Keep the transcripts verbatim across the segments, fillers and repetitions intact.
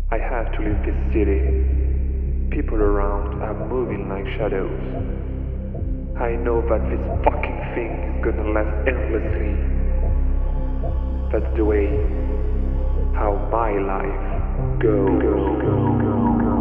I have to leave this city. People around are moving like shadows. I know that this fucking thing is gonna last endlessly. That's the way how my life goes. Go, go, go.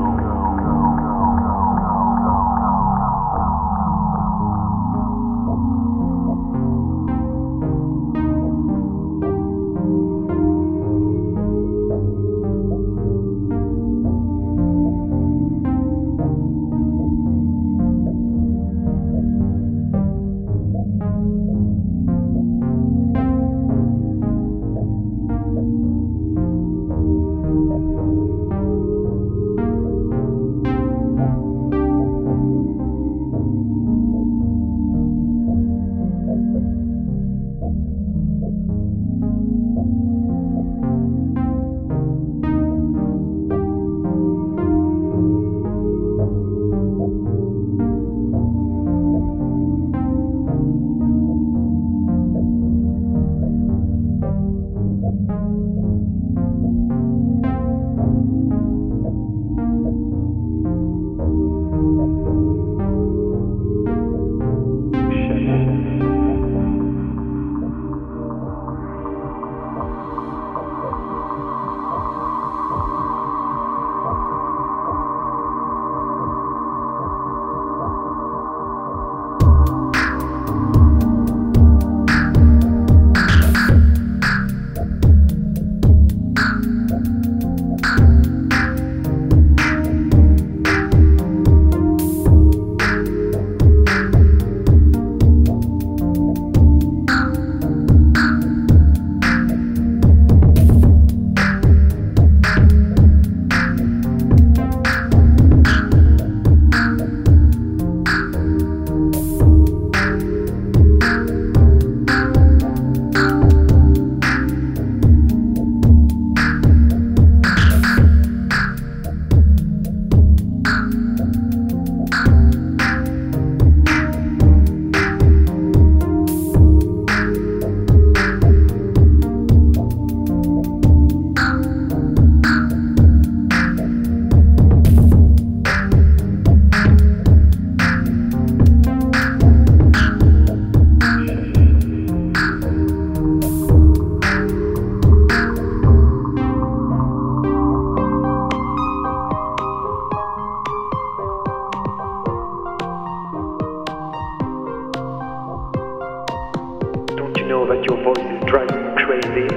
That your voice is driving me crazy.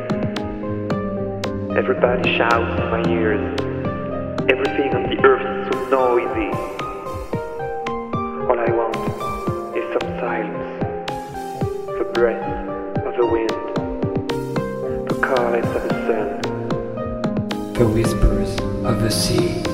Everybody shouts in my ears. Everything on the earth is so noisy. All I want is some silence. The breath of the wind. The caress of the sun. The whispers of the sea.